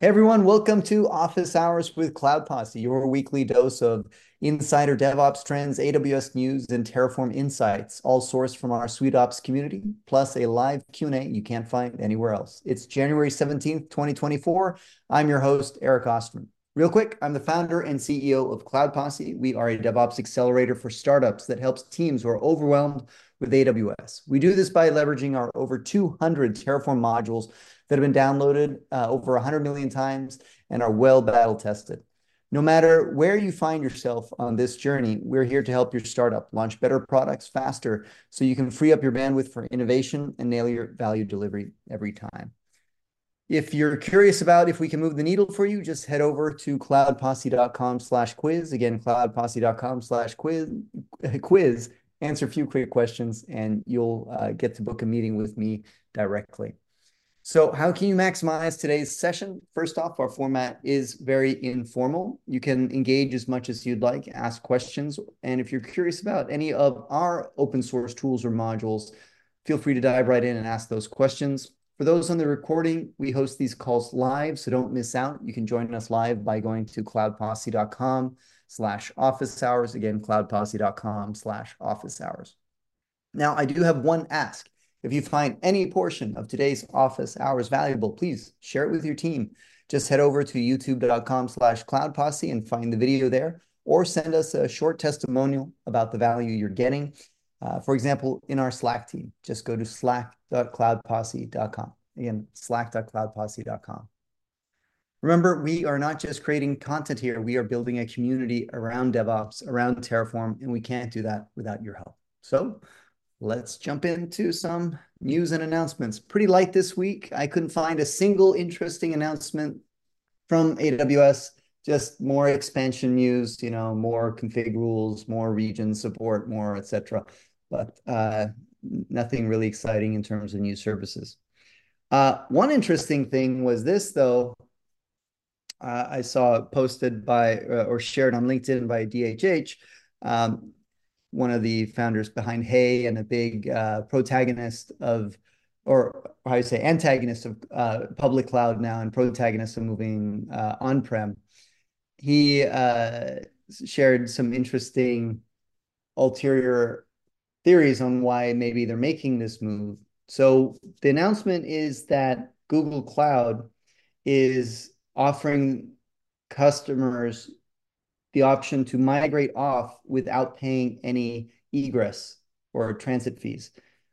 Hey everyone, welcome to Office Hours with Cloud Posse, your weekly dose of insider DevOps trends, AWS news, and Terraform insights, all sourced from our SuiteOps community, plus a live Q&A you can't find anywhere else. It's January 17th, 2024. I'm your host, Eric Osterman. Real quick, I'm the founder and CEO of Cloud Posse. We are a DevOps accelerator for startups that helps teams who are overwhelmed with AWS. We do this by leveraging our over 200 Terraform modules that have been downloaded over 100 million times and are well battle tested. No matter where you find yourself on this journey, we're here to help your startup launch better products faster so you can free up your bandwidth for innovation and nail your value delivery every time. If you're curious about if we can move the needle for you, just head over to cloudposse.com/quiz. Again, cloudposse.com/quiz. Answer a few quick questions and you'll get to book a meeting with me directly. So how can you maximize today's session? First off, our format is very informal. You can engage as much as you'd like, ask questions. And if you're curious about any of our open source tools or modules, feel free to dive right in and ask those questions. For those on the recording, we host these calls live, so don't miss out. You can join us live by going to cloudposse.com/office hours. Again, cloudposse.com/office hours. Now, I do have one ask. If you find any portion of today's office hours valuable, please share it with your team. Just head over to youtube.com/cloudposse and find the video there, or send us a short testimonial about the value you're getting. For example, in our Slack team, just go to slack.cloudposse.com. Again, slack.cloudposse.com. Remember, we are not just creating content here. We are building a community around DevOps, around Terraform, and we can't do that without your help. So let's jump into some news and announcements. Pretty light this week. I couldn't find a single interesting announcement from AWS, just more expansion news, more config rules, more region support, more, etc. But nothing really exciting in terms of new services. One interesting thing was this, though. I saw posted by or shared on LinkedIn by DHH, one of the founders behind Hey and a big protagonist of, or how you say, antagonist of public cloud now and protagonist of moving on-prem. He shared some interesting ulterior theories on why maybe they're making this move. So the announcement is that Google Cloud is offering customers the option to migrate off without paying any egress or transit fees.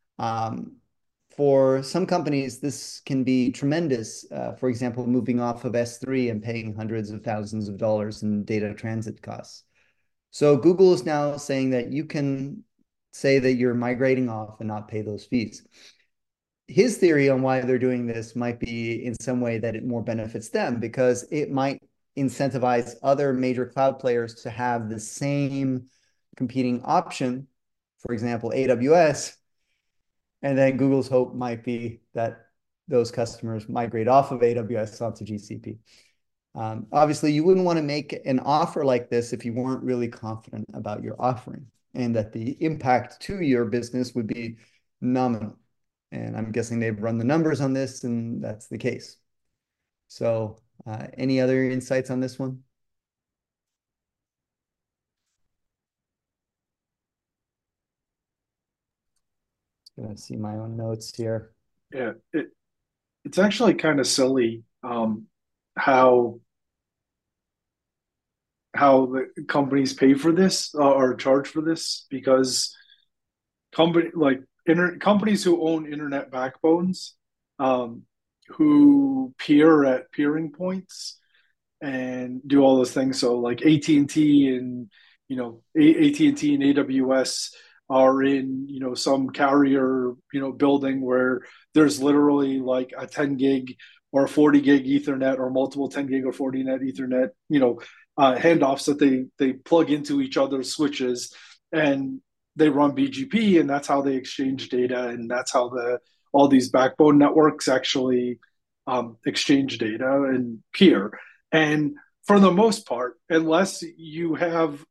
For some companies, this can be tremendous. For example, moving off of S3 and paying hundreds of thousands of dollars in data transit costs. So Google is now saying that you can say that you're migrating off and not pay those fees. His theory on why they're doing this might be in some way that it more benefits them because it might incentivize other major cloud players to have the same competing option, for example, AWS, and then Google's hope might be that those customers migrate off of AWS onto GCP. Obviously, you wouldn't want to make an offer like this if you weren't really confident about your offering and that the impact to your business would be nominal. And I'm guessing they've run the numbers on this, and that's the case. So any other insights on this one? Gonna see my own notes here. Yeah, it's actually kind of silly how the companies pay for this or charge for this because companies who own internet backbones who peer at peering points and do all those things. So like AT&T and AT&T and AWS are in some carrier building where there's literally like a 10 gig or 40 gig Ethernet or multiple 10 gig or 40 net Ethernet handoffs that they plug into each other's switches and they run BGP, and that's how they exchange data, and that's how all these backbone networks actually exchange data and peer. And for the most part, unless you have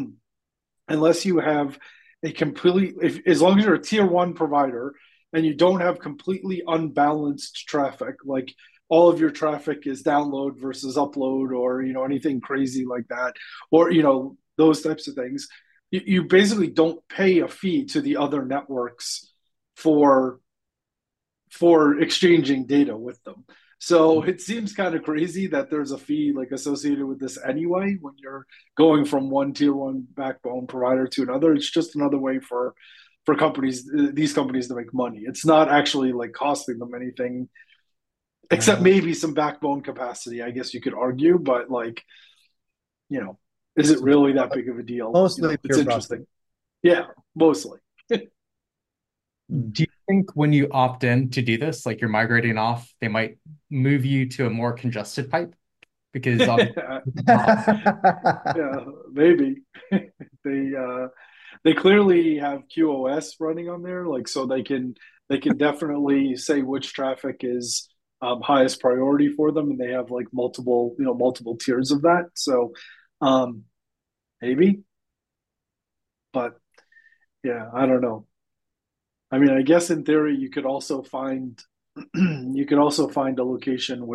a complete, as long as you're a tier one provider and you don't have completely unbalanced traffic, like all of your traffic is download versus upload, or anything crazy like that, or those types of things. You basically don't pay a fee to the other networks for exchanging data with them. So it seems kind of crazy that there's a fee like associated with this anyway when you're going from one tier one backbone provider to another. It's just another way for these companies to make money. It's not actually like costing them anything except Uh, maybe some backbone capacity, I guess you could argue, but like, you know, is it so really that big of a deal? mostly It's pure profit. interesting. Yeah, mostly. Mm. Do you think when you opt in to do this, like you're migrating off, they might move you to a more congested pipe? Because obviously, Yeah, maybe. they they clearly have QoS running on there, like so they can definitely say which traffic is highest priority for them, and they have like multiple tiers of that. So um, maybe, but yeah, I don't know. I mean, I guess in theory you could also find you could also find a location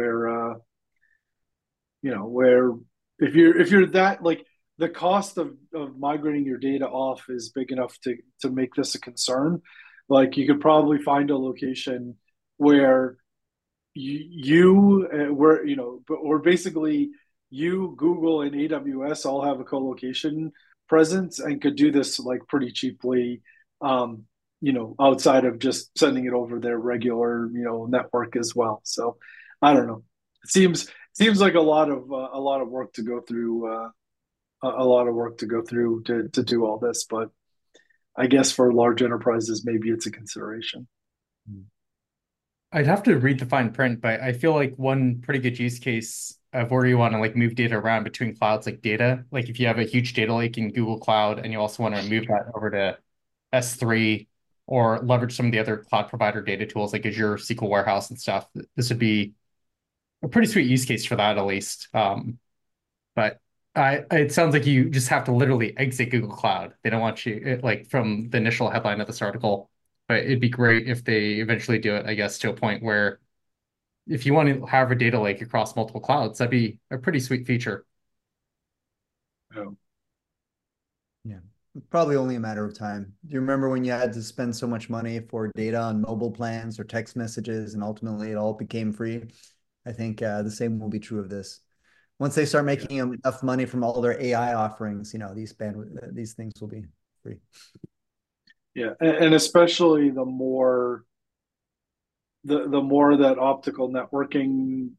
where if you're that like the cost of migrating your data off is big enough to make this a concern. Like you could probably find a location where where or basically you, Google, and AWS all have a co-location presence and could do this like pretty cheaply, outside of just sending it over their regular network as well. So I don't know. It seems like a lot of work to go through, a lot of work to go through to do all this, but I guess for large enterprises, maybe it's a consideration. I'd have to read the fine print, but I feel like one pretty good use case of where you want to like move data around between clouds, like data, like if you have a huge data lake in Google Cloud and you also want to move that over to S3 or leverage some of the other cloud provider data tools like Azure SQL Warehouse and stuff, this would be a pretty sweet use case for that at least. But it sounds like you just have to literally exit Google Cloud. They don't want you like from the initial headline of this article, but it'd be great if they eventually do it, I guess, to a point where if you want to have a data lake across multiple clouds, that'd be a pretty sweet feature. Um, Yeah, probably only a matter of time. Do you remember when you had to spend so much money for data on mobile plans or text messages, and ultimately it all became free? I think the same will be true of this. Once they start yeah, making enough money from all their AI offerings, these things will be free. yeah, and especially the more that optical networking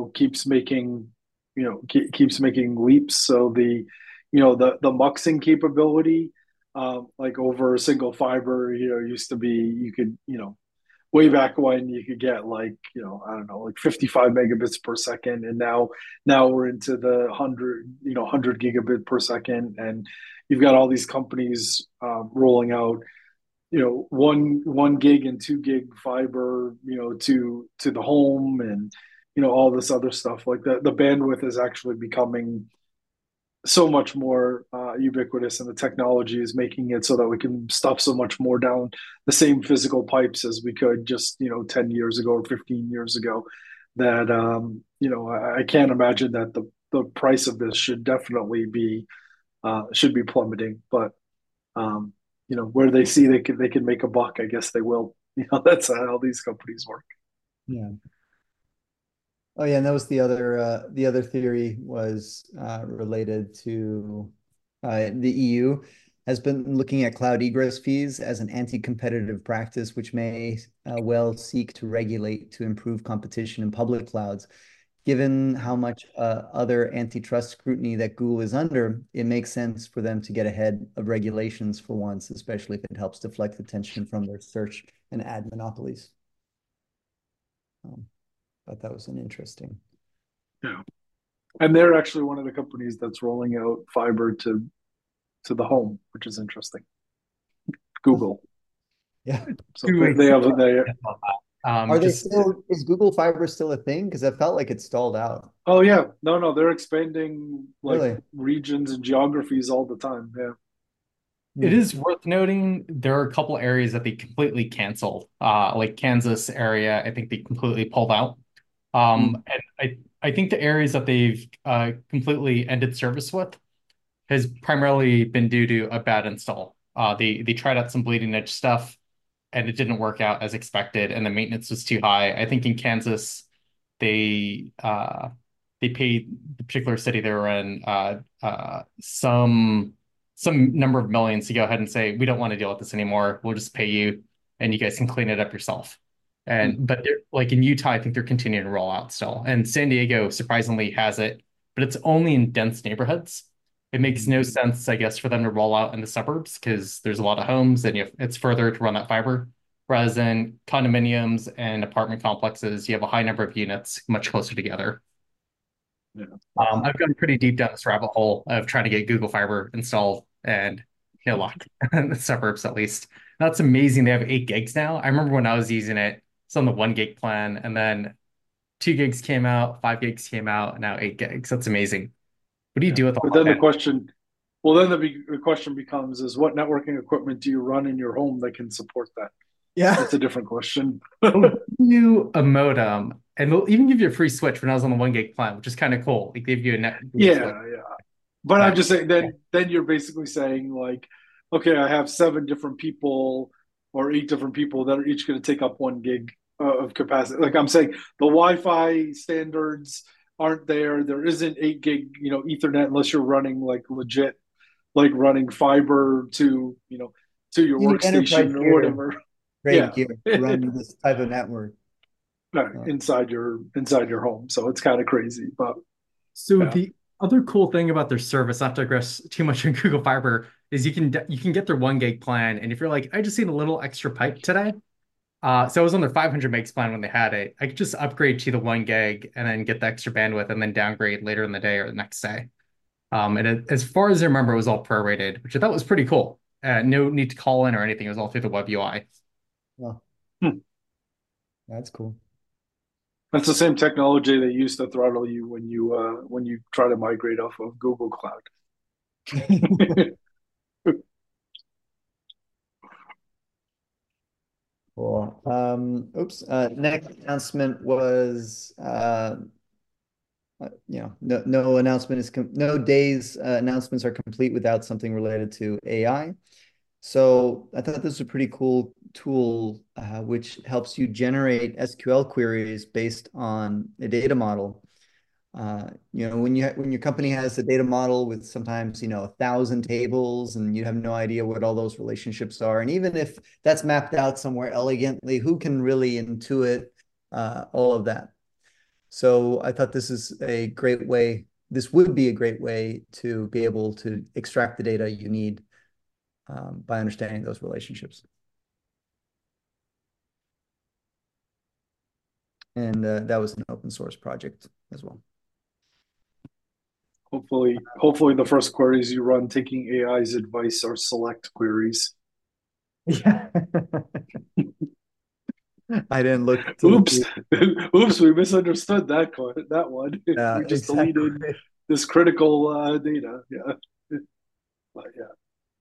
keeps making leaps. So the muxing capability, like over a single fiber, used to be you could way back when you could get like I don't know, like 55 megabits per second, and now we're into the 100 gigabit per second, and you've got all these companies rolling out 1 gig and 2 gig fiber to the home, and all this other stuff. Like the bandwidth is actually becoming so much more ubiquitous, and the technology is making it so that we can stuff so much more down the same physical pipes as we could just 10 years ago or 15 years ago, that I can't imagine that the price of this should be plummeting. But where they see they can make a buck, I guess they will. That's how these companies work. Yeah. Oh yeah, and that was the other theory was related to the EU has been looking at cloud egress fees as an anti-competitive practice, which may well seek to regulate to improve competition in public clouds. Given how much other antitrust scrutiny that Google is under, it makes sense for them to get ahead of regulations for once, especially if it helps deflect attention from their search and ad monopolies. Um, Thought that was an interesting. Yeah, and they're actually one of the companies that's rolling out fiber to the home, which is interesting. Google. Yeah. So Two they weeks have they. about that. Are they Just still, is Google Fiber still a thing? Because I felt like it stalled out. Oh yeah, no, they're expanding like Really? regions and geographies all the time. Yeah. it Hmm. is worth noting there are a couple areas that they completely canceled. Like Kansas area, I think they completely pulled out. And I think the areas that they've completely ended service with has primarily been due to a bad install. They tried out some bleeding edge stuff and it didn't work out as expected, and the maintenance was too high. I think in Kansas, they they paid the particular city they were in some number of millions to go ahead and say we don't want to deal with this anymore. We'll just pay you, and you guys can clean it up yourself. Mm. And but they're like in Utah, I think they're continuing to roll out still, and San Diego surprisingly has it, but it's only in dense neighborhoods. It makes no sense, I guess, for them to roll out in the suburbs because there's a lot of homes and it's further to run that fiber. Whereas in condominiums and apartment complexes, you have a high number of units much closer together. Yeah. I've gone pretty deep down this rabbit hole of trying to get Google Fiber installed and no luck in the suburbs, at least. That's amazing. They have 8 gigs now. I remember when I was using it, it's on the 1 gig plan, and then 2 gigs came out, 5 gigs came out, and now 8 gigs. That's amazing. What do you Yeah. do with But all then the that? question, well, then the question becomes is what networking equipment do you run in your home that can support that? Yeah. That's a different question. They'll give you a modem, and they'll even give you a free switch when I was on the 1 gig plan, which is kind of cool. Like they give you a net switch. Yeah, yeah. But I'm That, just saying then you're basically saying like, okay, I have 7 different people or 8 different people that are each going to take up 1 gig of capacity. Like I'm saying, the Wi-Fi standards aren't there. There isn't 8 gig, Ethernet unless you're running like legit, like running fiber to your You need enterprise workstation or gear, whatever. great Yeah, gear to run this type of network. inside your home. So it's kind of crazy, but so yeah. the other cool thing about their service, not to digress too much on Google Fiber, is you can get their 1 gig plan, and if you're like, I just need a little extra pipe today. So I was on their 500 megs plan when they had it. I could just upgrade to the 1 gig and then get the extra bandwidth and then downgrade later in the day or the next day. As far as I remember, it was all prorated, which I thought was pretty cool. No need to call in or anything. It was all through the web UI. Well, Hmm. that's cool. That's the same technology they used to throttle you when you try to migrate off of Google Cloud. Cool. Oops. Next announcement was, no announcement is no day's announcements are complete without something related to AI. So I thought this was a pretty cool tool, which helps you generate SQL queries based on a data model. When your company has a data model with sometimes 1,000 tables, and you have no idea what all those relationships are, and even if that's mapped out somewhere elegantly, who can really intuit all of that? So I thought this is a great way. This would be a great way to be able to extract the data you need by understanding those relationships. And that was an open source project as well. Hopefully the first queries you run taking AI's advice are select queries. Yeah. I didn't look to look. Oops. Oops, we misunderstood that one. Yeah, We just exactly. deleted this critical data. Yeah. But yeah.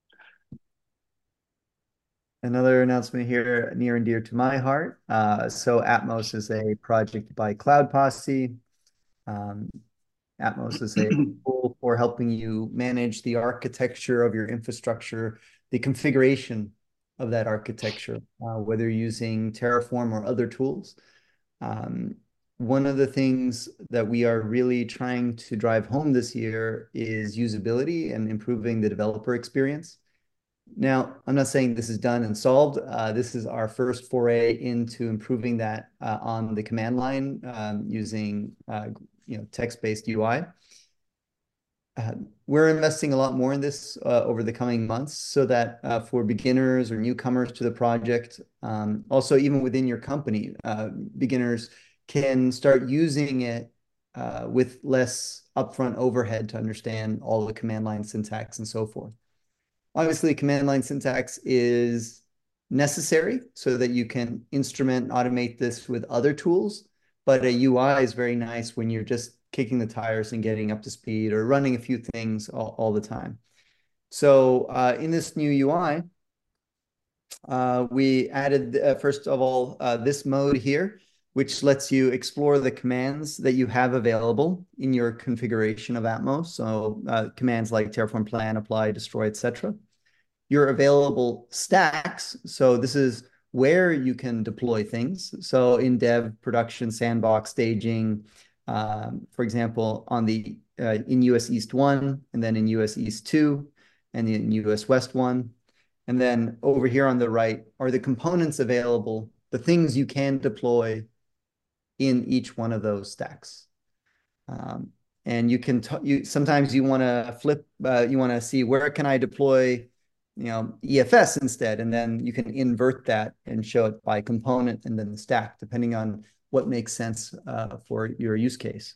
Another announcement here near and dear to my heart. So Atmos is a project by Cloud Posse. Um, Atmos is a tool for helping you manage the architecture of your infrastructure, the configuration of that architecture, whether you're using Terraform or other tools. One of the things that we are really trying to drive home this year is usability and improving the developer experience. Now, I'm not saying this is done and solved. This is our first foray into improving that on the command line using text-based UI. We're investing a lot more in this over the coming months so that for beginners or newcomers to the project, also even within your company, beginners can start using it with less upfront overhead to understand all the command line syntax and so forth. Obviously, command line syntax is necessary so that you can instrument and automate this with other tools, but a UI is very nice when you're just kicking the tires and getting up to speed or running a few things all the time. So in this new UI, we added, first of all, this mode here, which lets you explore the commands that you have available in your configuration of Atmos. So commands like terraform, plan, apply, destroy, etc. Your available stacks. So this is where you can deploy things. So in dev, production, sandbox, staging, for example, in US East 1, and then in US East 2, and in US West 1. And then over here on the right are the components available, the things you can deploy in each one of those stacks. And you can sometimes you want to flip, you want to see where can I deploy, EFS instead, and then you can invert that and show it by component and then the stack, depending on what makes sense for your use case.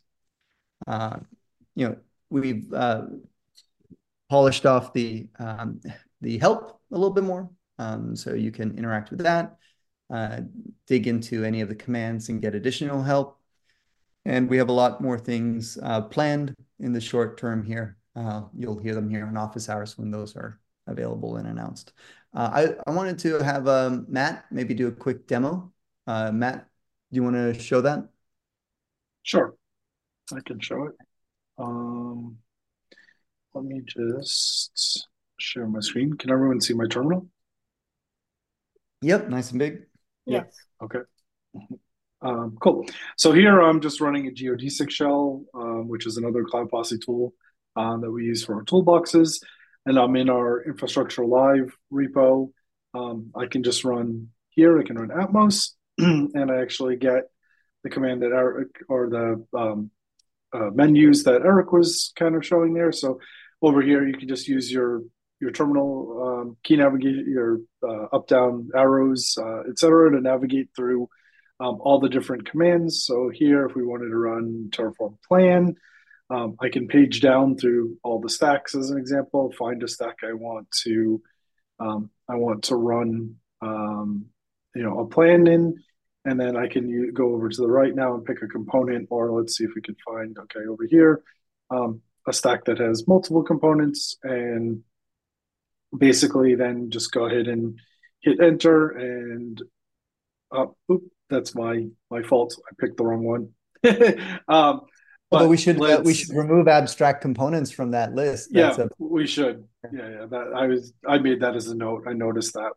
We've polished off the help a little bit more, so you can interact with that, dig into any of the commands and get additional help. And we have a lot more things planned in the short term here. You'll hear them here on office hours when those are available and announced. I wanted to have Matt maybe do a quick demo. Matt, do you want to show that? Sure, I can show it. Let me just share my screen. Can everyone see my terminal? Yep, nice and big. Yes. Okay. Cool. So here I'm just running a geodesic shell, which is another Cloud Posse tool that we use for our toolboxes. And I'm in our infrastructure live repo. I can just run here. I can run Atmos, and I actually get the command that Eric, or the menus that Eric was kind of showing there. So over here, you can just use your terminal key navigate, your up, down arrows, etc., to navigate through all the different commands. So here, if we wanted to run Terraform plan, I can page down through all the stacks as an example, find a stack I want to run a plan in, and then I can go over to the right now and pick a component, or let's see if we can find, okay, over here, a stack that has multiple components, and basically then just go ahead and hit enter, and that's my fault. I picked the wrong one. But we should remove abstract components from that list. We should. Yeah. I made that as a note. I noticed that.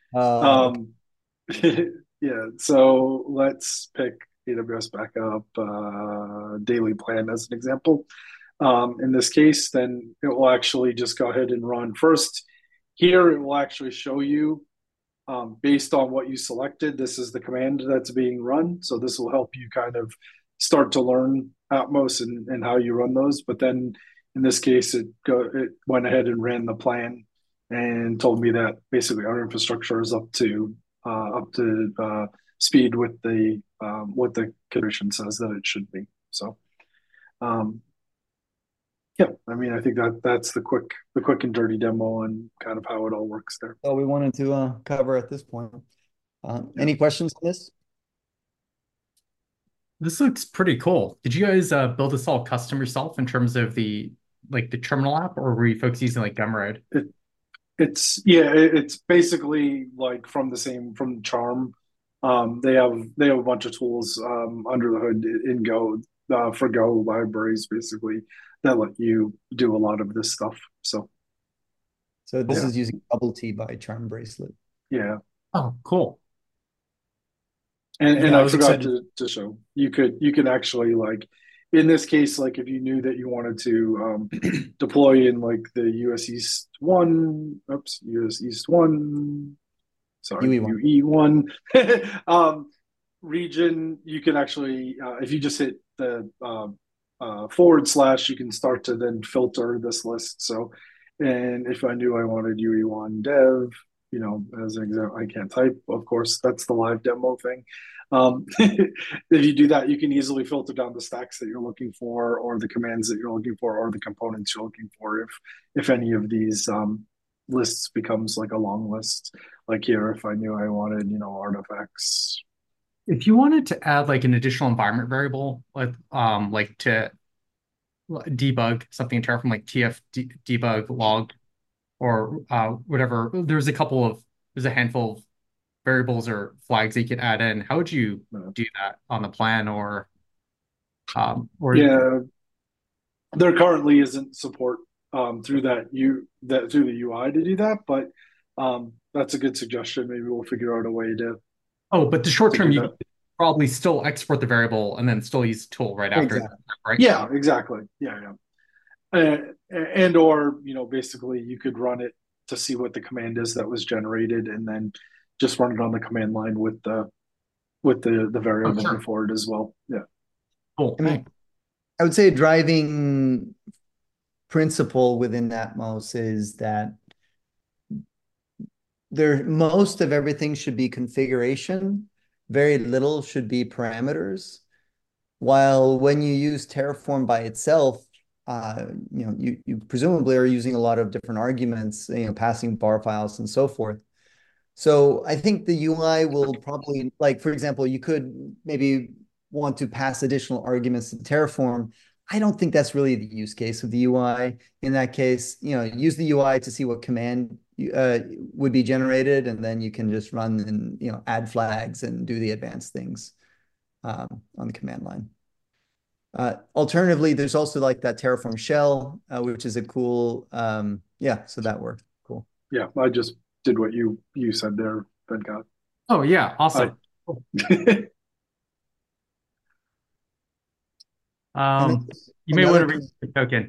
Yeah. So let's pick AWS Backup Daily Plan as an example. In this case, then it will actually just go ahead and run first. Here, it will actually show you, based on what you selected, this is the command that's being run. So this will help you kind of start to learn Atmos and how you run those. But then in this case, it went ahead and ran the plan and told me that basically our infrastructure is up to speed with the what the condition says that it should be. So yeah, I mean, I think that's the quick and dirty demo and kind of how it all works there. All we wanted to cover at this point. Any questions on this? This looks pretty cool. Did you guys build this all custom yourself in terms of the terminal app, or were you folks using like Gumroad? It's basically like from Charm. They have a bunch of tools under the hood in Go for Go libraries, basically, that let you do a lot of this stuff. So this is using Bubble Tea by Charm Bracelet. Yeah. Oh, cool. And I forgot to show, you could actually, like, in this case, like if you knew that you wanted to deploy in like the US East 1, sorry, UE1 region, you can actually, if you just hit the / you can start to then filter this list. So, and if I knew I wanted UE1 dev, as an example, I can't type, of course, that's the live demo thing. If you do that, you can easily filter down the stacks that you're looking for, or the commands that you're looking for, or the components you're looking for, if any of these lists becomes like a long list. Like here, if I knew I wanted, artifacts. If you wanted to add like an additional environment variable, like to debug something in Terraform, like tf debug log or whatever, there's a handful of variables or flags that you can add in. How would you Uh, do that on the plan or yeah, there currently isn't support through through the UI to do that, but that's a good suggestion. Maybe we'll figure out a way oh, but the short to term do you that. can probably still export the variable and then still use the tool right after that, Exactly. right? Yeah, exactly. Yeah, yeah. And or basically you could run it to see what the command is that was generated, and then just run it on the command line with the Oh, variable sure. before it as well. Yeah. Cool. I Thanks. mean, I would say a driving principle within Atmos is that most of everything should be configuration. Very little should be parameters. While when you use Terraform by itself, you presumably are using a lot of different arguments, passing bar files and so forth. So I think the UI will probably, like, for example, you could maybe want to pass additional arguments to Terraform. I don't think that's really the use case of the UI. In that case, use the UI to see what command would be generated, and then you can just run and add flags and do the advanced things on the command line. Alternatively, there's also like that Terraform shell, which is a cool, yeah, so that worked. Cool. Yeah. I just did what you said there, Venkat. Oh yeah, I awesome. Cool. And then You may want another to read thing, the token.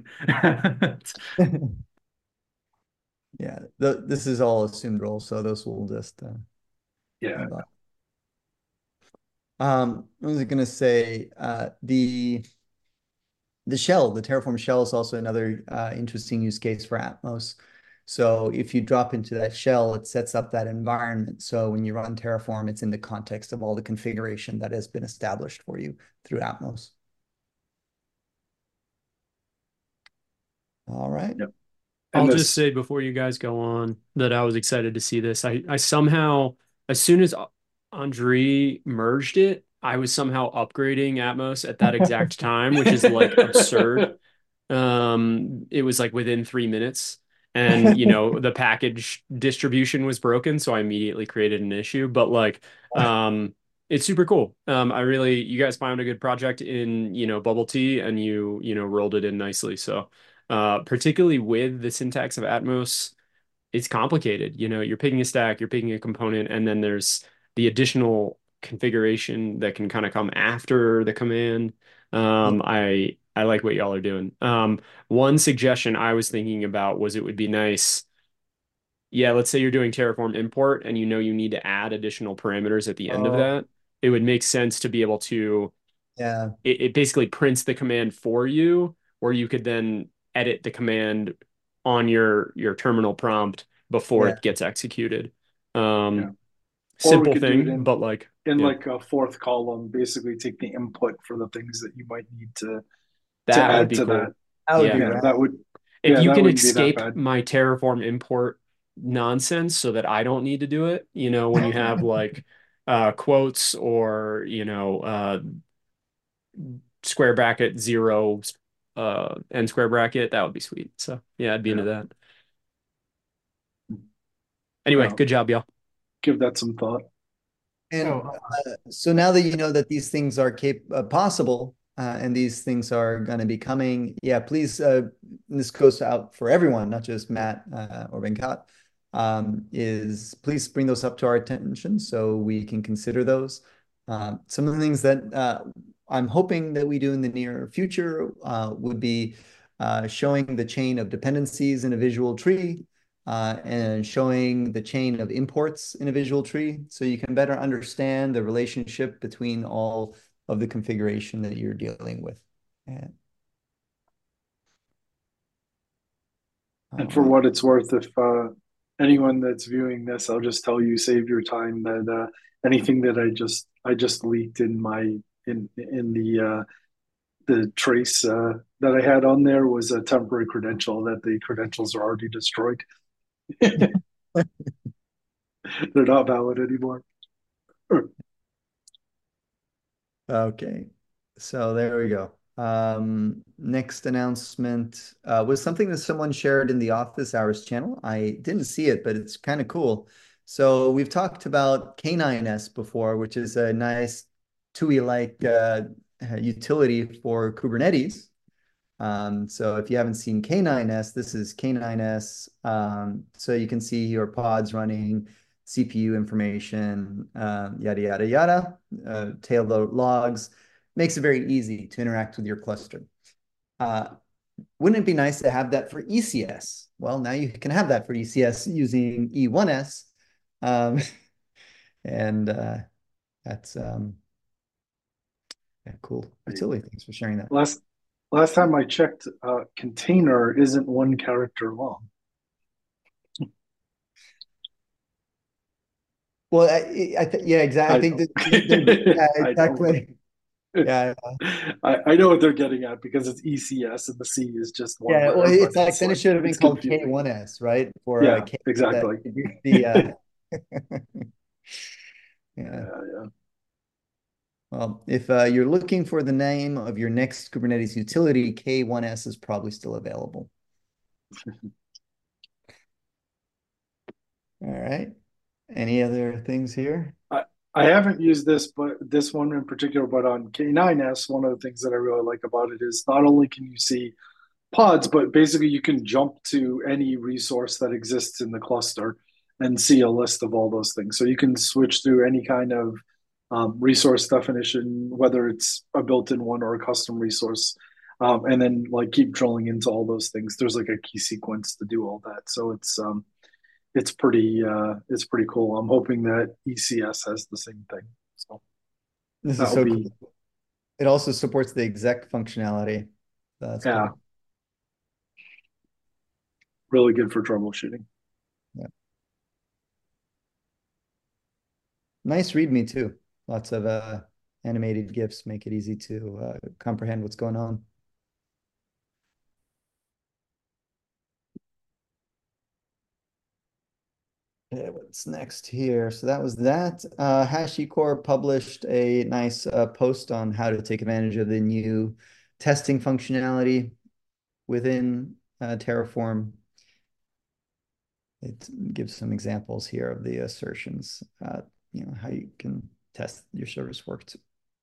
yeah, this is all assumed roles, so those will just yeah. hold on. What was I going to say? The shell, the Terraform shell is also another interesting use case for Atmos. So if you drop into that shell, it sets up that environment. So when you run Terraform, it's in the context of all the configuration that has been established for you through Atmos. All right. Yep. I'll And just this, say before you guys go on that I was excited to see this. I somehow, as soon as Andre merged it, I was somehow upgrading Atmos at that exact time, which is like absurd. It was like within 3 minutes, and the package distribution was broken, so I immediately created an issue. But like, it's super cool. You guys found a good project in Bubble Tea, and you rolled it in nicely. So, particularly with the syntax of Atmos, it's complicated. You're picking a stack, you're picking a component, and then there's the additional configuration that can kind of come after the command. I like what y'all are doing. One suggestion I was thinking about was it would be nice. Yeah, let's say you're doing Terraform import and you need to add additional parameters at the end of Oh, that. It would make sense to be able to yeah, it basically prints the command for you, or you could then edit the command on your terminal prompt before yeah. it gets executed. yeah. Um, Or we Simple could do it thing, but like, in yeah, like a fourth column, basically take the input for the things that you might need to that would add be to that. cool. That would be Yeah. Yeah, rad. If you that can wouldn't be that escape bad. my Terraform import nonsense so that I don't need to do it, when you have like quotes or square bracket zero end square bracket, that would be sweet. So yeah, I'd be into Yeah. that. Anyway, Well, good job, y'all. give that some thought. And Oh, so now that you know that these things are possible and these things are going to be coming, yeah, please, this goes out for everyone, not just Matt or Venkat, is please bring those up to our attention so we can consider those. Some of the things that I'm hoping that we do in the near future would be showing the chain of dependencies in a visual tree and showing the chain of imports in a visual tree so you can better understand the relationship between all of the configuration that you're dealing with. And, And all for right. what it's worth, if anyone that's viewing this, I'll just tell you, save your time. That anything that I just leaked in my in the trace that I had on there was a temporary credential that the credentials are already destroyed. They're not valid anymore. Okay. So there we go. Next announcement was something that someone shared in the Office Hours channel. I didn't see it, but it's kind of cool. So we've talked about K9s before, which is a nice TUI-like utility for Kubernetes. So if you haven't seen K9s, this is K9s. So you can see your pods running, CPU information, yada, yada, yada, tail logs. Makes it very easy to interact with your cluster. Wouldn't it be nice to have that for ECS? Well, now you can have that for ECS using E1S. Um, and that's yeah, cool utility. Thanks for sharing that. Last time I checked, container isn't one character long. Well, yeah, exactly. I I think know. yeah, I know. exactly. Yeah, I know what they're getting at because it's ECS and the C is just one yeah. Well, letter, but it's like it's then it like should have been it's called confusing. K1S, right? For Yeah, K that exactly. the yeah. Yeah, Well, if you're looking for the name of your next Kubernetes utility, K1S is probably still available. All right. Any other things here? I haven't used this, but this one in particular, but on K9s, one of the things that I really like about it is not only can you see pods, but basically you can jump to any resource that exists in the cluster and see a list of all those things. So you can switch through any kind of resource definition, whether it's a built-in one or a custom resource, and then like keep drilling into all those things. There's like a key sequence to do all that. So it's pretty cool. I'm hoping that ECS has the same thing. So This is that'll so be cool. It also supports the exec functionality. So that's yeah, cool. really good for troubleshooting. Yeah. Nice README too. Lots of animated GIFs make it easy to comprehend what's going on. Okay, what's next here? So that was that. HashiCorp published a nice post on how to take advantage of the new testing functionality within Terraform. It gives some examples here of the assertions, how you can test your service worked.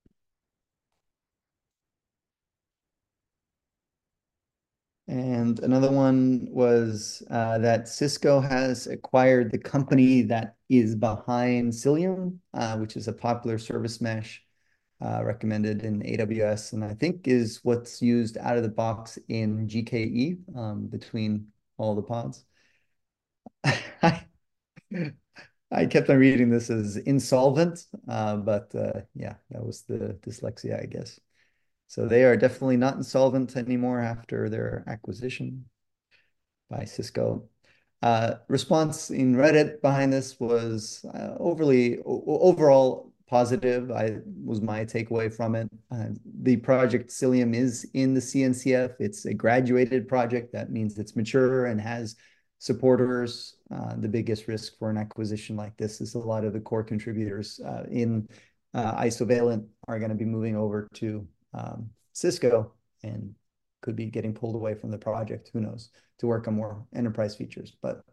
And another one was that Cisco has acquired the company that is behind Cilium, which is a popular service mesh recommended in AWS, and I think is what's used out of the box in GKE between all the pods. I, I kept on reading this as insolvent, but yeah, that was the dyslexia, I guess. So they are definitely not insolvent anymore after their acquisition by Cisco. Response in Reddit behind this was overall positive. I was my takeaway from it. The project Cilium is in the CNCF. It's a graduated project. That means it's mature and has supporters. The biggest risk for an acquisition like this is a lot of the core contributors in Isovalent are going to be moving over to Cisco and could be getting pulled away from the project. Who knows? To work on more enterprise features, but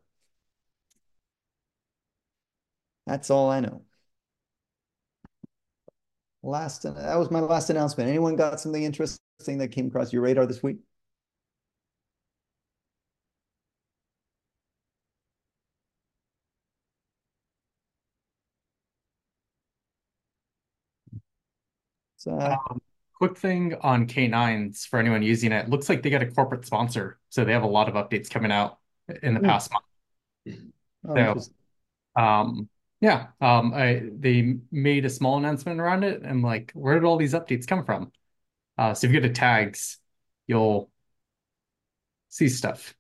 that's all I know. That was my last announcement. Anyone got something interesting that came across your radar this week? So, Quick thing on K9s for anyone using it. Looks like they got a corporate sponsor, so they have a lot of updates coming out in the past month. oh, So, interesting. yeah, they made a small announcement around it, and like, where did all these updates come from? So if you go to tags, you'll see stuff.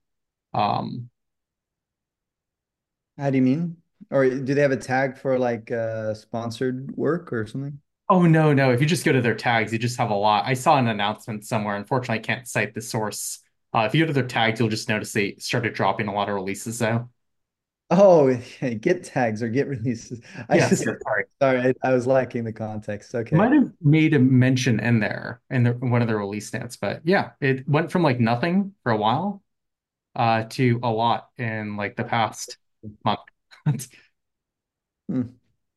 How do you mean? Or do they have a tag for like sponsored work or something? Oh no, no. If you just go to their tags, you just have a lot. I saw an announcement somewhere. Unfortunately, I can't cite the source. If you go to their tags, you'll just notice they started dropping a lot of releases though. Oh, Git tags or Git releases. Yes, yes, sorry. Sorry, I was lacking the context. Okay. Might have made a mention in there in one of the release notes, but yeah, it went from like nothing for a while to a lot in like the past month. Hmm,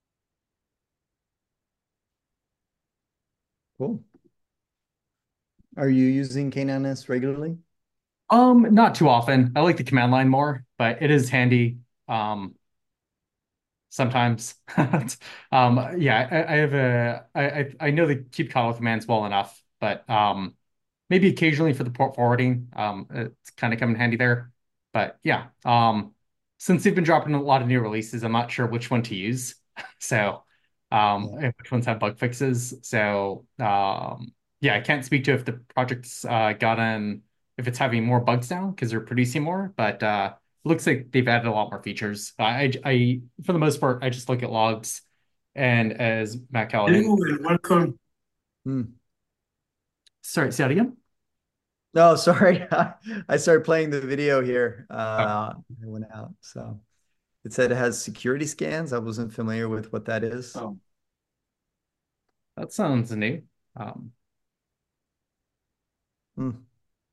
cool. Are you using K9s regularly? Not too often. I like the command line more, but it is handy. Um, sometimes. Yeah, I have I know the keep kyle commands well enough, but maybe occasionally for the port forwarding, it's kind of come in handy there. But yeah, since they've been dropping a lot of new releases, I'm not sure which one to use. So, Yeah. which ones have bug fixes. So, yeah, I can't speak to if the project's gotten if it's having more bugs now because they're producing more, but looks like they've added a lot more features. For the most part, I just look at logs, and as Matt Callahan, Hello and welcome. Hmm. sorry, say that again. No, sorry. I started playing the video here. Oh, It went out. So it said it has security scans. I wasn't familiar with what that is. Oh. that sounds new. Um, Hmm.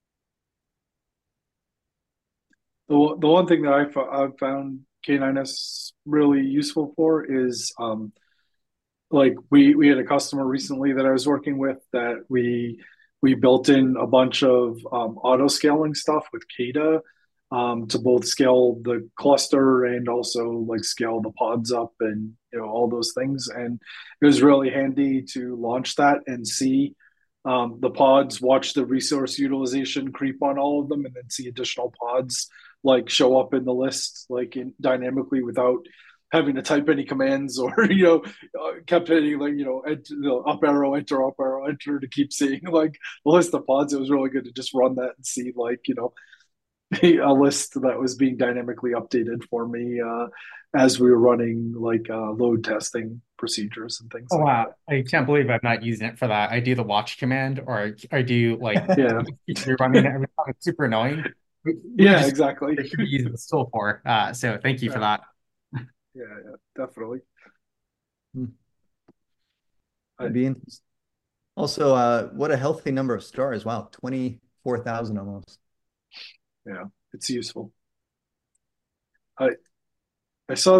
The one thing that I've found K9s really useful for is like we had a customer recently that I was working with that we built in a bunch of auto scaling stuff with Kada to both scale the cluster and also like scale the pods up and all those things. And it was really handy to launch that and see the pods, watch the resource utilization creep on all of them, and then see additional pods like show up in the list like dynamically without having to type any commands or kept hitting like enter, up arrow enter to keep seeing like the list of pods. It was really good to just run that and see like a list that was being dynamically updated for me as we were running like load testing procedures and things oh like wow, I can't believe I'm not using it for that. I do the watch command, or I do like that. Yeah, rerunning it every time. It's super annoying. We yeah, just exactly. they should be using this tool for. So thank you for Yeah, that. yeah, yeah, definitely. Hmm. I, That'd be interesting. Also, what a healthy number of stars. Wow, 24,000 almost. yeah, it's useful. I I saw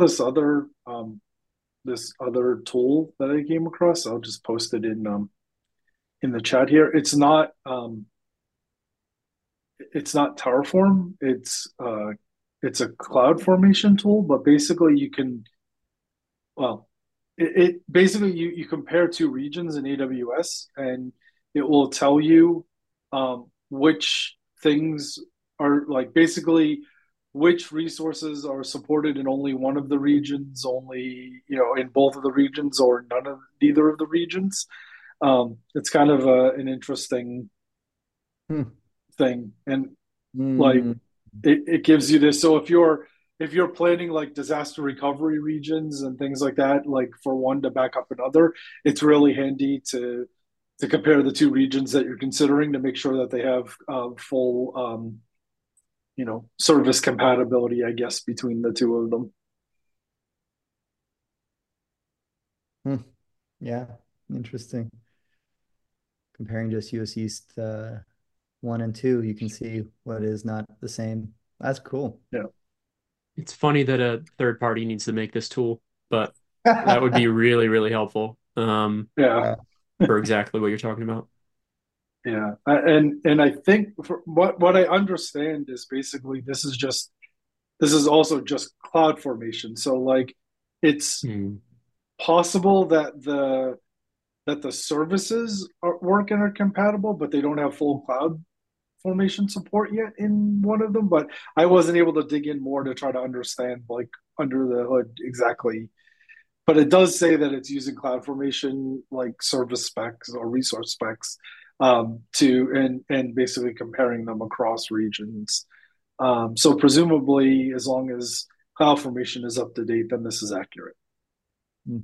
this other tool that I came across. I'll just post it in the chat here. It's not Terraform. It's a cloud formation tool, but basically you can well it basically you compare two regions in AWS and it will tell you which things are like basically which resources are supported in only one of the regions, only in both of the regions, or neither of the regions. It's kind of an interesting Hmm. thing, and like Hmm. it gives you this. So if you're planning like disaster recovery regions and things like that, like for one to back up another, it's really handy to compare the two regions that you're considering to make sure that they have full service compatibility, I guess, between the two of them. Hmm. Yeah, interesting. Comparing just US East 1 and 2, you can see what is not the same. That's cool. Yeah. It's funny that a third party needs to make this tool, but that would be really, really helpful Yeah. Yeah. for exactly what you're talking about. Yeah, and I think for what I understand is basically this is also just cloud formation. So like it's Hmm. possible that the services work and are compatible, but they don't have full cloud formation support yet in one of them. But I wasn't able to dig in more to try to understand like under the hood exactly. But it does say that it's using cloud formation like service specs or resource specs to and basically comparing them across regions. So presumably, as long as cloud formation is up to date, then this is accurate. Hmm.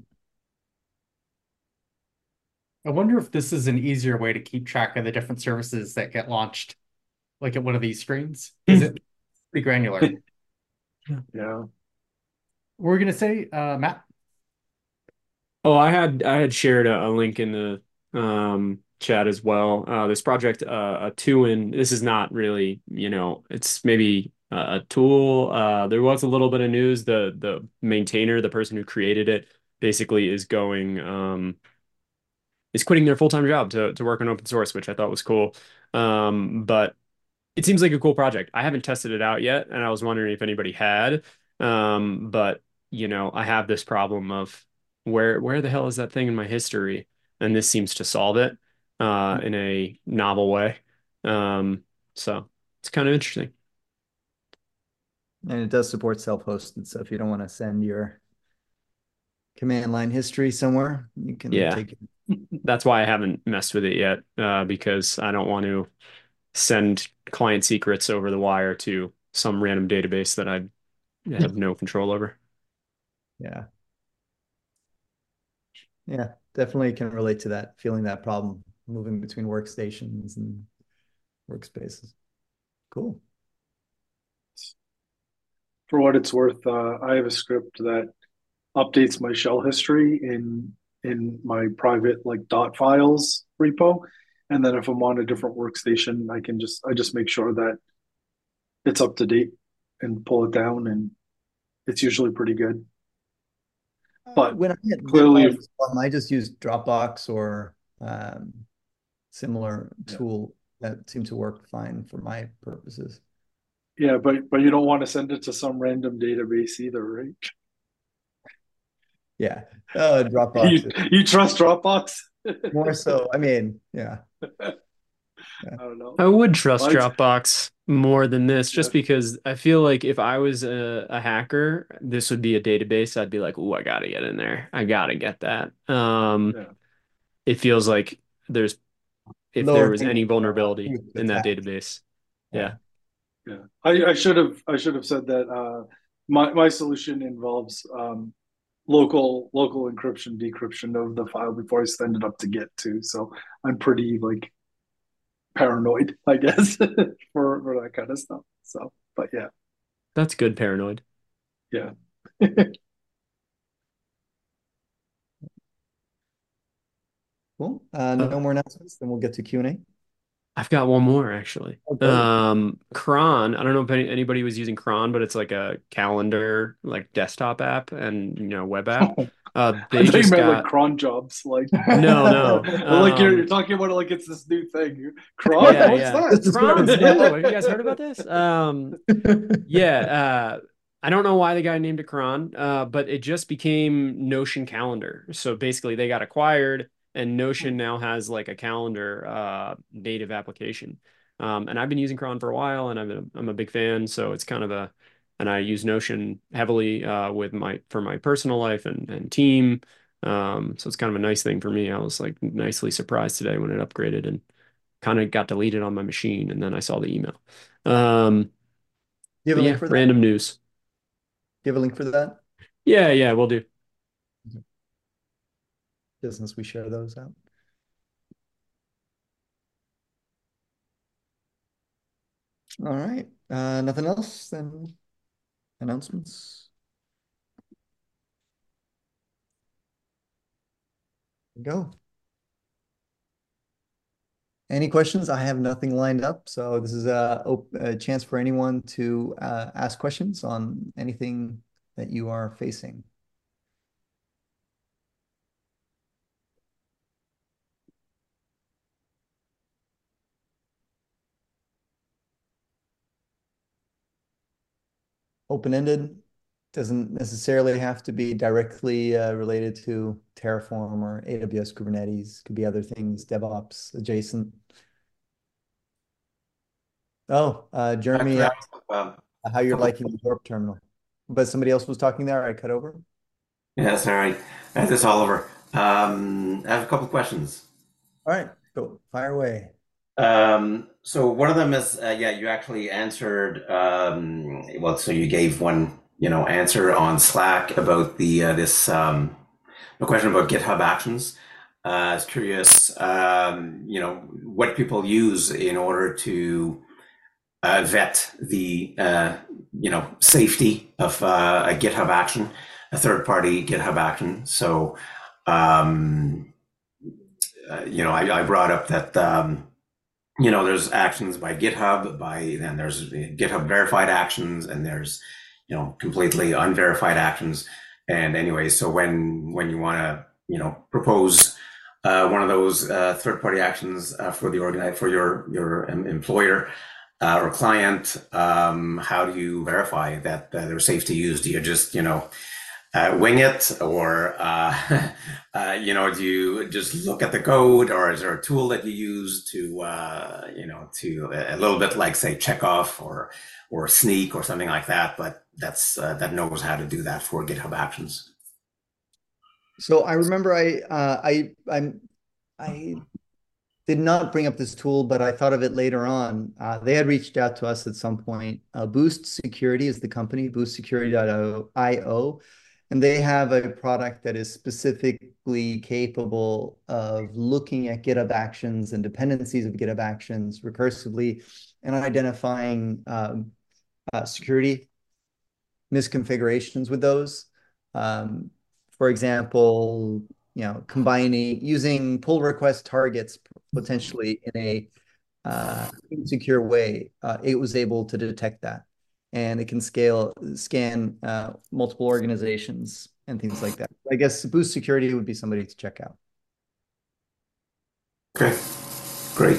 I wonder if this is an easier way to keep track of the different services that get launched, like at one of these screens. Is it pretty granular? Yeah. We're gonna say, Matt. Oh, I had shared a link in the chat as well. This project, a two in this is not really, it's maybe a tool. There was a little bit of news. The maintainer, the person who created it, basically is quitting their full-time job to work on open source, which I thought was cool. But it seems like a cool project. I haven't tested it out yet, and I was wondering if anybody had. But I have this problem of where the hell is that thing in my history? And this seems to solve it in a novel way. Um, so it's kind of interesting. And it does support self-hosted. So if you don't want to send your command line history somewhere, you can Yeah, take it. that's why I haven't messed with it yet, because I don't want to send client secrets over the wire to some random database that I have no control over. Yeah. Yeah. Definitely can relate to that, feeling that problem, moving between workstations and workspaces. Cool. For what it's worth, I have a script that updates my shell history in my private like dot files repo. And then if I'm on a different workstation, I just make sure that it's up to date and pull it down, and it's usually pretty good. But When I did clearly, mine, if I just used Dropbox or similar yeah, tool that seemed to work fine for my purposes. yeah, but you don't want to send it to some random database either, right? Yeah. Dropbox You is you trust Dropbox? more so. I mean, yeah. I Yeah. don't know. I would trust Well, Dropbox more than this, yeah, just because I feel like if I was a hacker, this would be a database. I'd be like, "Ooh, I gotta get in there. I gotta get that." yeah, It feels like there's if there Lower was hanging any vulnerability in that attack. database. Yeah, Yeah. yeah. I should have said that. My solution involves local encryption decryption of the file before I send it up to Git too. So I'm pretty like paranoid, I guess, for that kind of stuff. So, but yeah, that's good paranoid. yeah. Cool. Uh, No more announcements. Then we'll get to Q&A. I've got one more actually. Okay. Cron. I don't know if anybody was using Cron, but it's like a calendar, like desktop app and web app. I They thought you just meant like got cron jobs, like no, no. like you're talking about it like it's this new thing. Cron, Yeah, what's yeah. that? This is what Cron's it's new. now. Have you guys heard about this? Yeah. I don't know why the guy named it Cron, but it just became Notion Calendar. So basically, they got acquired, and Notion now has like a calendar native application. And I've been using Cron for a while, and I'm a big fan. So it's kind of and I use Notion heavily with for my personal life and team. So it's kind of a nice thing for me. I was like nicely surprised today when it upgraded and kind of got deleted on my machine, and then I saw the email. Um, You have but a yeah, link for that? random news. You have a link for that? Yeah, yeah, we'll do. Business, we share those out. All right. Nothing else? Then announcements. Go. Any questions? I have nothing lined up, so this is a chance for anyone to ask questions on anything that you are facing. Open-ended doesn't necessarily have to be directly related to Terraform or AWS Kubernetes. Could be other things, DevOps adjacent. Oh, Jeremy Correct. asked how you're Couple, liking the Dorp terminal, but somebody else was talking there. I cut over. yeah, that's all right. This is Oliver. I have a couple questions. All right, go fire away. So one of them is, yeah, you actually answered, well, so you gave one, answer on Slack about a question about GitHub Actions. I was curious, what people use in order to vet the, safety of a GitHub action, a third-party GitHub action. So, I brought up that there's actions by GitHub, then there's GitHub verified actions, and there's, completely unverified actions. And anyway, so when you want to, propose one of those third-party actions for your employer or client, how do you verify that they're safe to use? Do you just, wing it, or do you just look at the code, or is there a tool that you use to to a little bit like, say, Checkoff or Sneak or something like that, but that knows how to do that for GitHub Actions? So I remember I did not bring up this tool, but I thought of it later on. They had reached out to us at some point. Boost Security is the company, boostsecurity.io. And they have a product that is specifically capable of looking at GitHub Actions and dependencies of GitHub Actions recursively and identifying security misconfigurations with those. For example, using pull request targets potentially in a insecure way, it was able to detect that. And it can scan multiple organizations and things like that. I guess Boost Security would be somebody to check out. Okay, great.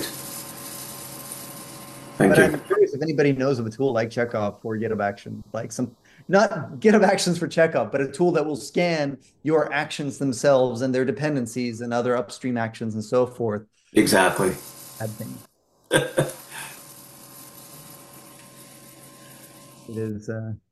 Thank But you. I'm curious if anybody knows of a tool like Checkoff or GitHub Actions, not GitHub Actions for Checkoff, but a tool that will scan your actions themselves and their dependencies and other upstream actions and so forth. Exactly. Bad thing. It is.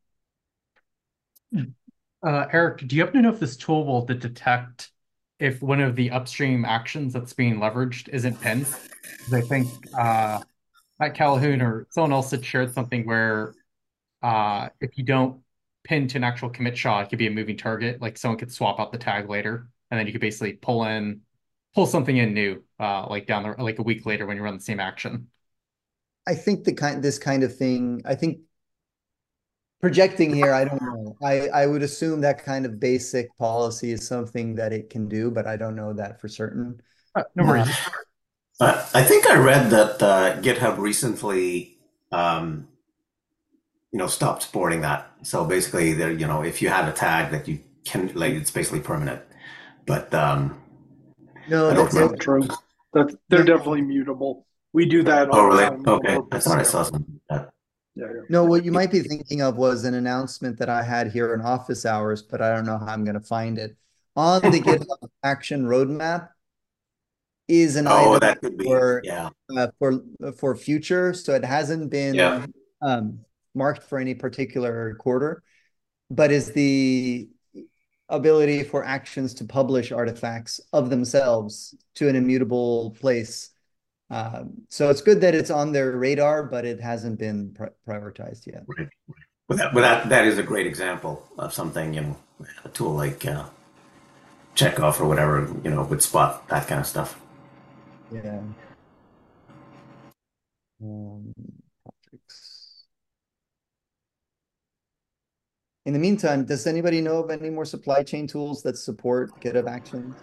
Eric, do you happen to know if this tool will detect if one of the upstream actions that's being leveraged isn't pinned? Because I think Matt Calhoun or someone else had shared something where if you don't pin to an actual commit SHA, it could be a moving target. Like someone could swap out the tag later, and then you could basically pull something in new, like down there, like a week later when you run the same action. I think this kind of thing. I think projecting here, I don't know. I would assume that kind of basic policy is something that it can do, but I don't know that for certain. No worries. I think I read that GitHub recently, stopped supporting that. So basically, there, if you have a tag that you can, like, it's basically permanent. But No, I don't that's remember. True. They're definitely mutable. We do that Oh, all the really? time on Okay. I purpose. thought I Yeah. saw something like that. Yeah. No, what you might be thinking of was an announcement that I had here in office hours, but I don't know how I'm going to find it. On the GitHub Action Roadmap is an Oh, item that could be. for Yeah. for future, so it hasn't been Yeah. marked for any particular quarter, but is the ability for actions to publish artifacts of themselves to an immutable place. So it's good that it's on their radar, but it hasn't been prioritized yet. Right. That is a great example of something, a tool like Checkoff or whatever, would spot that kind of stuff. Yeah. Projects. In the meantime, does anybody know of any more supply chain tools that support GitHub Actions?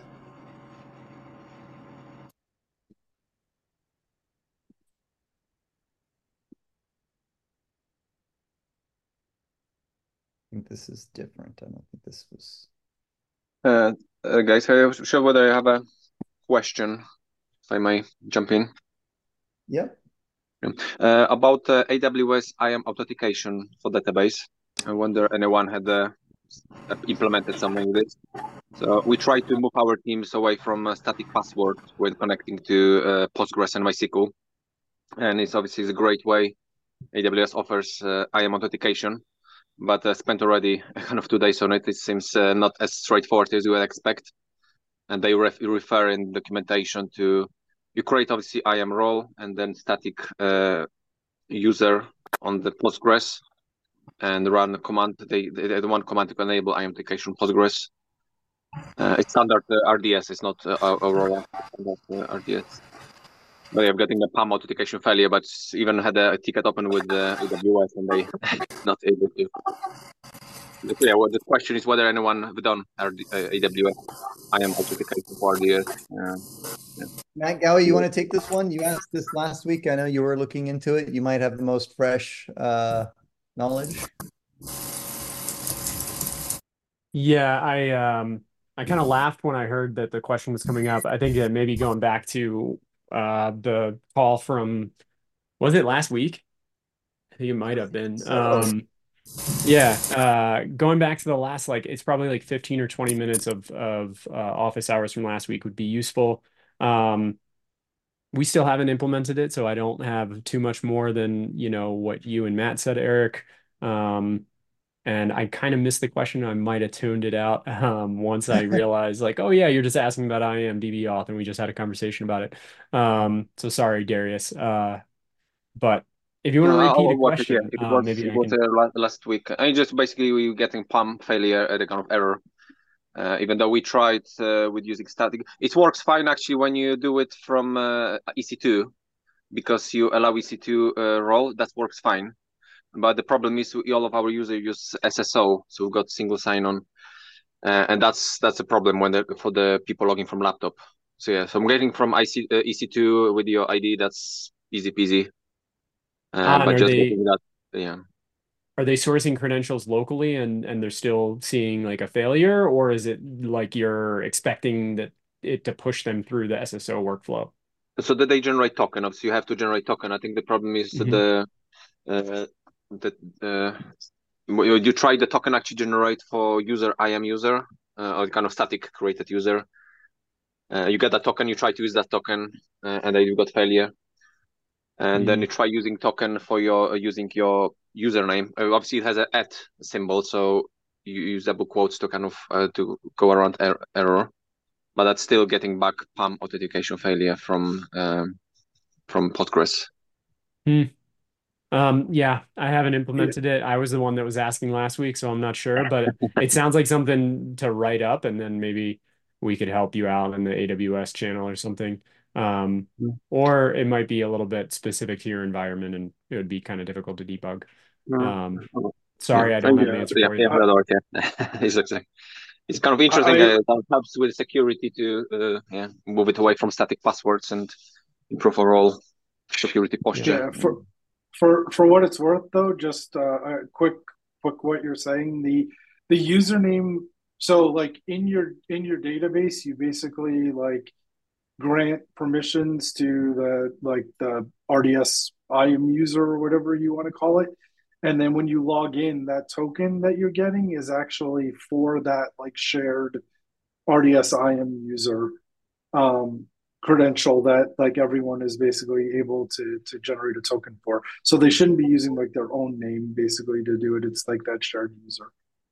I think this is different. I don't think this was. Guys, I'm sure whether I have a question, if I may jump in. Yep. About AWS IAM authentication for database. I wonder anyone had implemented something like this. So we try to move our teams away from static passwords when connecting to Postgres and MySQL. And it's obviously a great way. AWS offers IAM authentication, but spent already kind of 2 days on it. It seems not as straightforward as you would expect. And they refer in documentation to, you create obviously IAM role and then static user on the Postgres and run a command. They want command to enable IAM authentication Postgres. It's standard RDS, it's not Aurora RDS. But I'm getting a PAM authentication failure, but even had a ticket open with the AWS and they not able to. Yeah, well, the question is whether anyone have done AWS IAM authentication for RDS. Yeah. Matt Gowie, you want to take this one? You asked this last week. I know you were looking into it. You might have the most fresh knowledge. Yeah, I kind of laughed when I heard that the question was coming up. I think that maybe going back to the call from, was it last week? I think it might have been. Yeah, going back to the last, like, it's probably like 15 or 20 minutes of office hours from last week would be useful. We still haven't implemented it, so I don't have too much more than, what you and Matt said, Eric. And I kind of missed the question. I might have tuned it out once I realized, like, oh yeah, you're just asking about IAM DB auth, and we just had a conversation about it. So sorry, Darius. But if you want to repeat a Watch it. Yeah, question, maybe it I was can. last week. And just basically we were getting PAM failure at a kind of error. Even though we tried with using static, it works fine actually when you do it from EC2 because you allow EC2 role. That works fine. But the problem is all of our users use SSO, so we've got single sign-on, and that's a problem for the people logging from laptop. So yeah, so I'm getting from EC2 with your ID. That's easy peasy. And But just getting that, yeah. Are they sourcing credentials locally and they're still seeing like a failure, or is it like you're expecting that it to push them through the SSO workflow? So that they generate token. Obviously, you have to generate token. I think the problem is Mhm. you try the token actually generate for user IAM user or kind of static created user. You get that token, you try to use that token, and then you got failure. And then you try using token for using your username. Obviously, it has a @ symbol, so you use double quotes to kind of to go around error. But that's still getting back PAM authentication failure from Postgres. Yeah, I haven't implemented it. I was the one that was asking last week, so I'm not sure, but it sounds like something to write up, and then maybe we could help you out in the AWS channel or something. Or it might be a little bit specific to your environment, and it would be kind of difficult to debug. Sorry, I don't have an answer for you. It's kind of interesting. That helps with security to move it away from static passwords and improve overall security posture. Yeah, for what it's worth, though, just a quick what you're saying. The username. So, like in your database, you basically like grant permissions to the RDS IAM user or whatever you want to call it. And then when you log in, that token that you're getting is actually for that like shared RDS IAM user credential that like everyone is basically able to generate a token for. So they shouldn't be using like their own name basically to do it. It's like that shared user.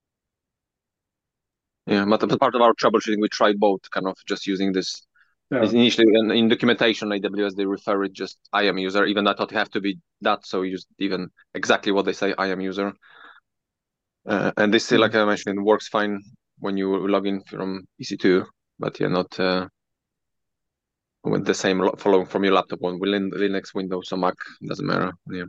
Yeah, but part of our troubleshooting, we tried both, kind of just using this. Yeah. Initially, in documentation, AWS, they refer it just IAM user, even I thought it have to be that, so you just even exactly what they say, IAM user. And this, like I mentioned, works fine when you log in from EC2, but yeah, not with the same following from your laptop on Linux, Windows, or Mac, doesn't matter. Yeah.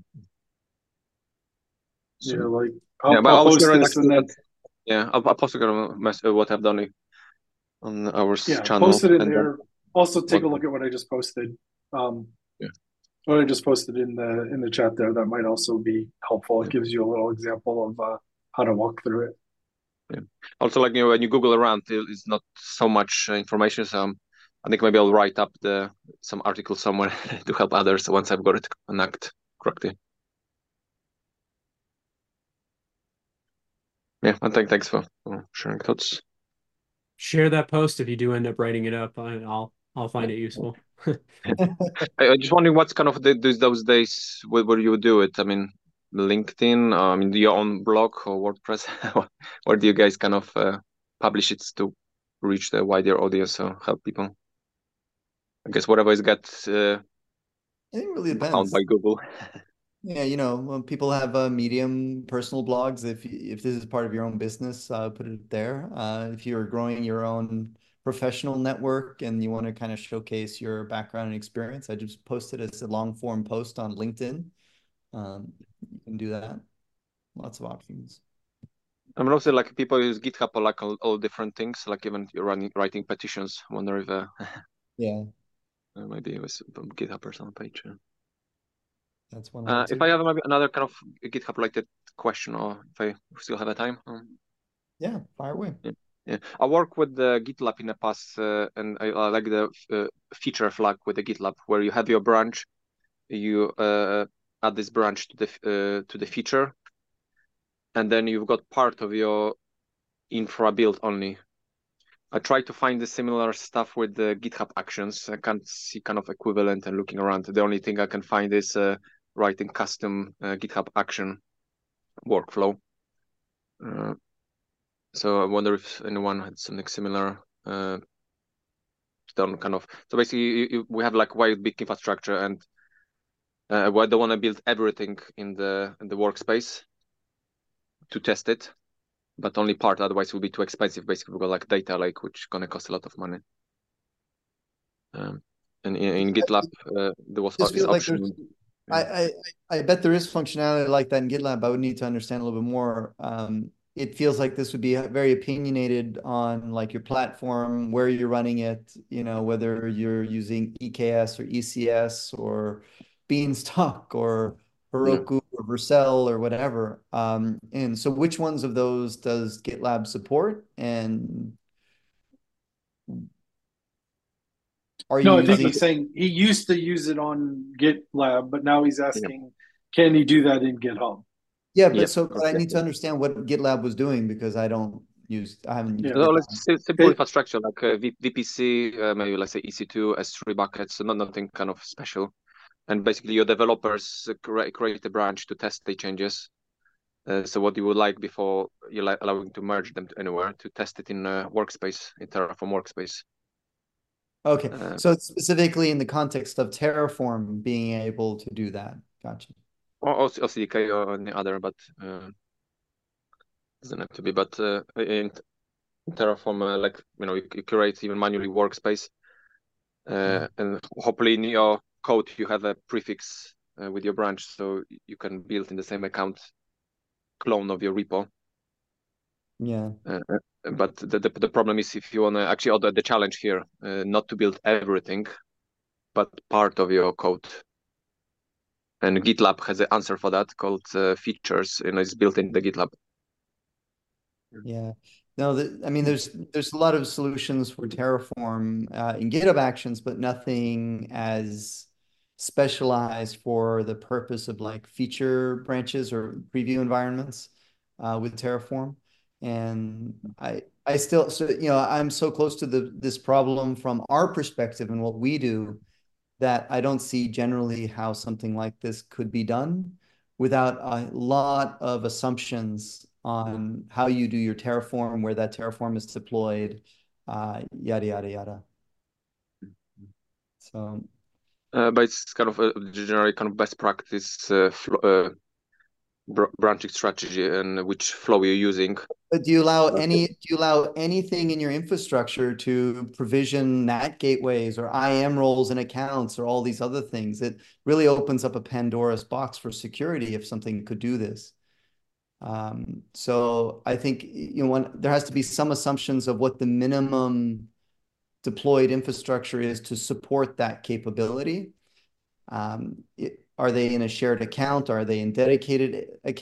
So, yeah, like I'll post share this and then I'll post what I've done on our channel. Post it in there. Also, take a look at what I just posted. What I just posted in the chat there, that might also be helpful. It gives you a little example of how to walk through it. Yeah. Also, like when you Google around, it's not so much information. So I think maybe I'll write up some article somewhere to help others once I've got it to connect correctly. Yeah, I think thanks for sharing thoughts. Share that post if you do end up writing it up. I'll find it useful. I just wondering what's kind of those days where you do it. I mean, LinkedIn, I mean, your own blog or WordPress. Where do you guys kind of publish it to reach the wider audience or help people? I guess whatever is got I think it really found depends. by Google. Yeah, when people have Medium personal blogs, if this is part of your own business, put it there. If you're growing your own professional network and you want to kind of showcase your background and experience, I just posted as a long form post on LinkedIn. You can do that. Lots of options. I mean, also like people use GitHub for like all different things, like even you're writing petitions. I wonder if Yeah, maybe it was from GitHub or some page. that's one way If too. I have maybe another kind of GitHub related question, or if I still have a time. Yeah, fire away. Yeah. Yeah. I worked with the GitLab in the past, and I like the feature flag with the GitLab, where you have your branch, you add this branch to the feature, and then you've got part of your infra build only. I try to find the similar stuff with the GitHub Actions. I can't see kind of equivalent and looking around. The only thing I can find is writing custom GitHub Action workflow. So I wonder if anyone had something similar done kind of. So basically, we have like quite big infrastructure, and we don't want to build everything in the workspace to test it, but only part. Otherwise, it will be too expensive. Basically, we've got like data lake, which is gonna cost a lot of money. And in GitLab, there was Just this feel like option. there's, I bet there is functionality like that in GitLab. I would need to understand a little bit more. It feels like this would be very opinionated on like your platform, where you're running it, you know, whether you're using EKS or ECS or Beanstalk or Heroku or Vercel or whatever. And so which ones of those does GitLab support? And are you No, I think using he's saying he used to use it on GitLab, but now he's Yeah, asking, can he do that in GitHub? Yeah, yeah. but I need to understand what GitLab was doing because I haven't used Yeah. So GitLab. let's simple infrastructure like VPC, maybe let's say EC2, S3 buckets, so nothing kind of special. And basically, your developers create a branch to test the changes. So what you would like before you allowing to merge them to anywhere to test it in workspace, in Terraform workspace. Okay, so it's specifically in the context of Terraform being able to do that. Gotcha. Or CDK or any other, but doesn't have to be. But in Terraform, like you create even manually workspace, and hopefully in your code you have a prefix with your branch, so you can build in the same account clone of your repo. Yeah. But the problem is if you want to actually, the challenge here, not to build everything, but part of your code. And GitLab has an answer for that called features, and it's built in the GitLab. Yeah. No, I mean, there's a lot of solutions for Terraform in GitHub Actions, but nothing as specialized for the purpose of like feature branches or preview environments with Terraform. And I still, so I'm so close to this problem from our perspective and what we do that I don't see generally how something like this could be done without a lot of assumptions on how you do your Terraform, where that Terraform is deployed, yada, yada, yada. So, But it's kind of a generic kind of best practice branching strategy and which flow you're using. but do you allow anything in your infrastructure to provision NAT gateways or IAM roles and accounts or all these other things? It really opens up a Pandora's box for security if something could do this. So I think there has to be some assumptions of what the minimum deployed infrastructure is to support that capability. Are they in a shared account? Are they in dedicated accounts?